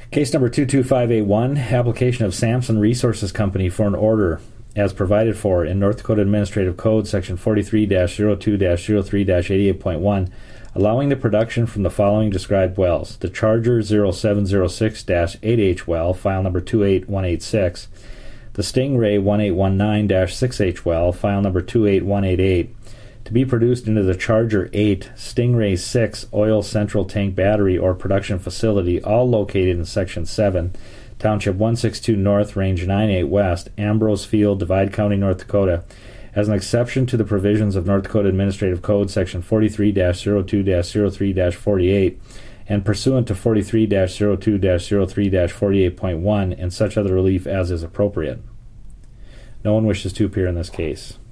Case number 22581, application of Samson Resources Company for an order as provided for in North Dakota Administrative Code section 43-02-03-88.1, allowing the production from the following described wells: the Charger 0706-8H well, file number 28186, the Stingray 1819-6H well, file number 28188, to be produced into the Charger 8 Stingray 6 oil central tank battery or production facility, all located in Section 7, Township 162 North, Range 98 West, Ambrose Field, Divide County, North Dakota, as an exception to the provisions of North Dakota Administrative Code Section 43-02-03-48 and pursuant to 43-02-03-48.1 and such other relief as is appropriate. No one wishes to appear in this case.